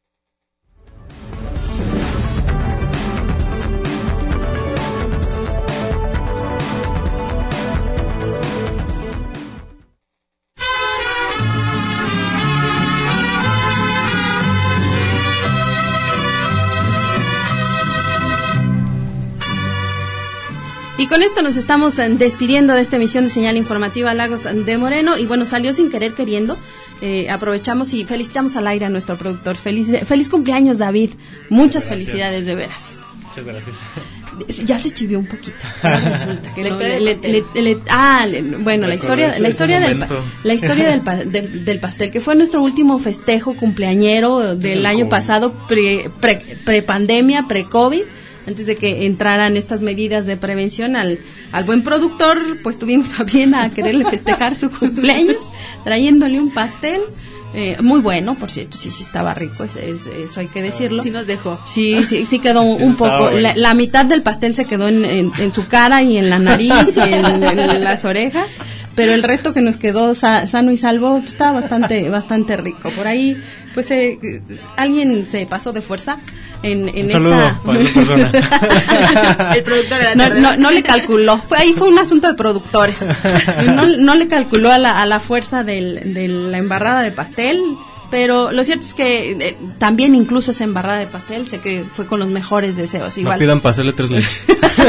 Y con esto nos estamos despidiendo de esta emisión de Señal Informativa Lagos de Moreno. Y bueno, salió sin querer queriendo. Eh, aprovechamos y felicitamos al aire a nuestro productor. Feliz, feliz cumpleaños, David. Muchas felicidades, de veras. Muchas gracias. Ya se chivió un poquito. Resulta que no, le, le, le, le, ah, le, bueno, la historia, la historia del, la historia del, del, del pastel, que fue nuestro último festejo cumpleañero del sí, año pasado, pre, pre, pre pandemia, pre COVID. Antes de que entraran estas medidas de prevención, al, al buen productor, pues tuvimos a bien a quererle festejar su cumpleaños, trayéndole un pastel, eh, muy bueno, por cierto, sí, sí estaba rico, eso, eso hay que decirlo. Sí nos dejó. Sí, sí, sí quedó un, un poco, bueno. la, la mitad del pastel se quedó en, en, en su cara y en la nariz y en, en las orejas, pero el resto que nos quedó sa, sano y salvo, pues, estaba bastante, bastante rico. Por ahí, pues, eh, alguien se pasó de fuerza. En, en un saludo esta... para esa persona. El productor de la no, no, no le calculó, fue ahí fue un asunto de productores. No, no le calculó a la, a la fuerza del, de la embarrada de pastel, pero lo cierto es que eh, también incluso esa embarrada de pastel sé que fue con los mejores deseos. Igual. No pidan pastel de tres leches.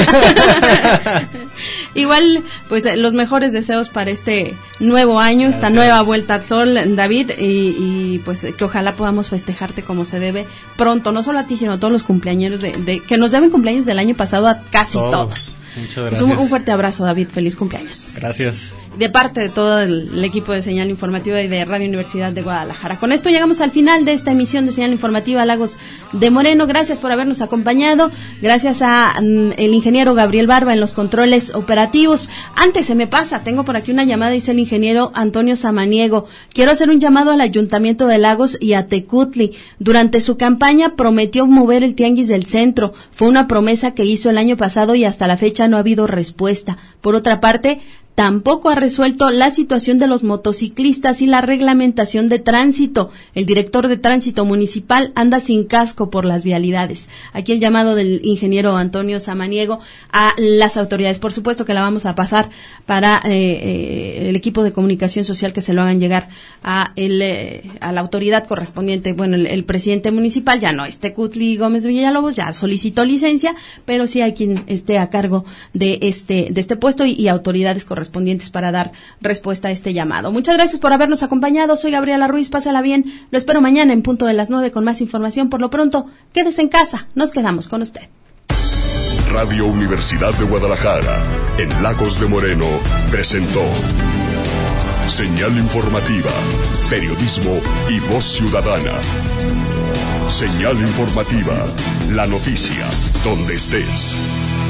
Igual, pues eh, los mejores deseos para este nuevo año, Gracias. Esta nueva vuelta al sol, David, y, y pues que ojalá podamos festejarte como se debe pronto, no solo a ti, sino a todos los cumpleañeros de, de que nos deben cumpleaños del año pasado a casi todos. todos. Muchas gracias. Pues un, un fuerte abrazo, David, feliz cumpleaños. Gracias. de parte de todo el, el equipo de Señal Informativa y de Radio Universidad de Guadalajara. Con esto llegamos al final de esta emisión de Señal Informativa Lagos de Moreno. Gracias por habernos acompañado. Gracias a mm, el ingeniero Gabriel Barba en los controles operativos. Antes se me pasa, tengo por aquí una llamada, dice el ingeniero Antonio Samaniego. Quiero hacer un llamado al Ayuntamiento de Lagos y a Tecutli. Durante su campaña prometió mover el tianguis del centro. Fue una promesa que hizo el año pasado y hasta la fecha no ha habido respuesta. Por otra parte, tampoco ha resuelto la situación de los motociclistas y la reglamentación de tránsito. El director de tránsito municipal anda sin casco por las vialidades. Aquí el llamado del ingeniero Antonio Samaniego a las autoridades. Por supuesto que la vamos a pasar para eh, eh, el equipo de comunicación social, que se lo hagan llegar a el eh, a la autoridad correspondiente. Bueno, el, el presidente municipal ya no es Tecutli Gómez Villalobos, ya solicitó licencia, pero sí hay quien esté a cargo de este de este puesto y, y autoridades correspondientes correspondientes para dar respuesta a este llamado. Muchas gracias por habernos acompañado. Soy Gabriela Ruiz, pásala bien. Lo espero mañana en punto de las nueve con más información. Por lo pronto, quédese en casa. Nos quedamos con usted. Radio Universidad de Guadalajara, en Lagos de Moreno, presentó Señal Informativa, periodismo y voz ciudadana. Señal Informativa, la noticia, donde estés.